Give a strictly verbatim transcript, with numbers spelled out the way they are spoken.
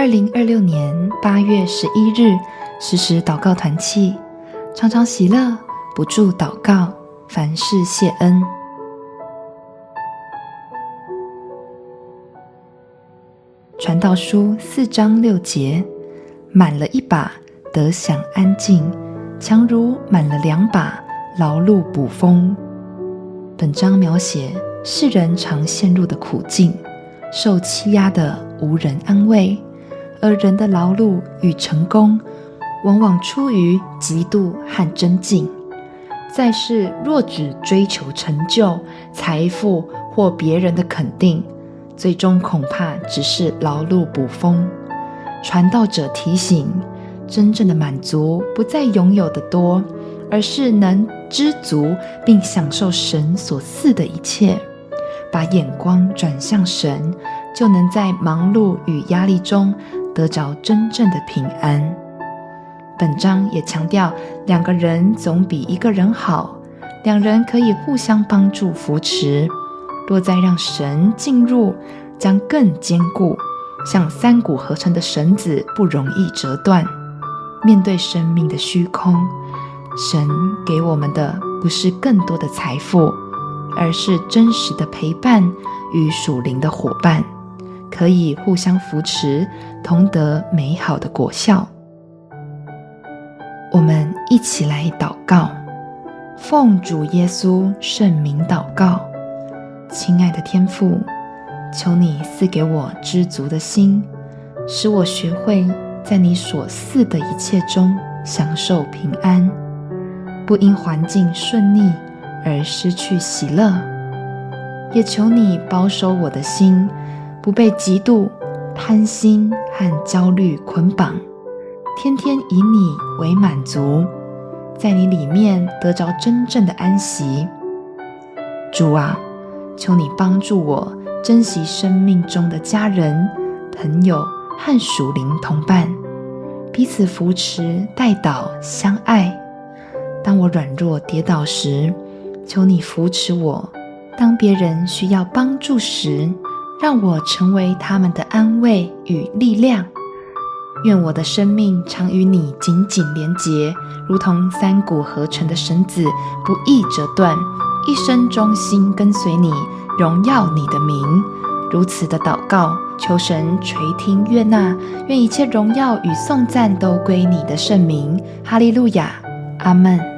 二零二六年八月十一日，时时祷告团契，常常喜乐，不住祷告，凡事谢恩。传道书四章六节，满了一把，得享安静，强如满了两把，劳碌捕风。本章描写世人常陷入的苦境，受欺压的无人安慰，而人的劳碌与成功往往出于嫉妒和争竞。在世若只追求成就、财富或别人的肯定，最终恐怕只是劳碌捕风。传道者提醒，真正的满足不在拥有的多，而是能知足并享受神所赐的一切。把眼光转向神，就能在忙碌与压力中得着真正的平安。本章也强调，两个人总比一个人好，两人可以互相帮助扶持。若再让神进入，将更坚固，像三股合成的绳子，不容易折断。面对生命的虚空，神给我们的不是更多的财富，而是真实的陪伴与属灵的伙伴，可以互相扶持，同得美好的果效。我们一起来祷告。奉主耶稣圣名祷告。亲爱的天父，求你赐给我知足的心，使我学会在你所赐的一切中享受平安，不因环境顺利而失去喜乐。也求你保守我的心，不被嫉妒、贪心和焦虑捆绑，天天以你为满足，在你里面得着真正的安息。主啊，求你帮助我珍惜生命中的家人、朋友和属灵同伴，彼此扶持、代祷、相爱。当我软弱跌倒时，求你扶持我；当别人需要帮助时，让我成为他们的安慰与力量。愿我的生命常与你紧紧连结，如同三股合成的绳子，不易折断，一生忠心跟随你，荣耀你的名。如此的祷告，求神垂听悦纳，愿一切荣耀与颂赞都归你的圣名。哈利路亚，阿们。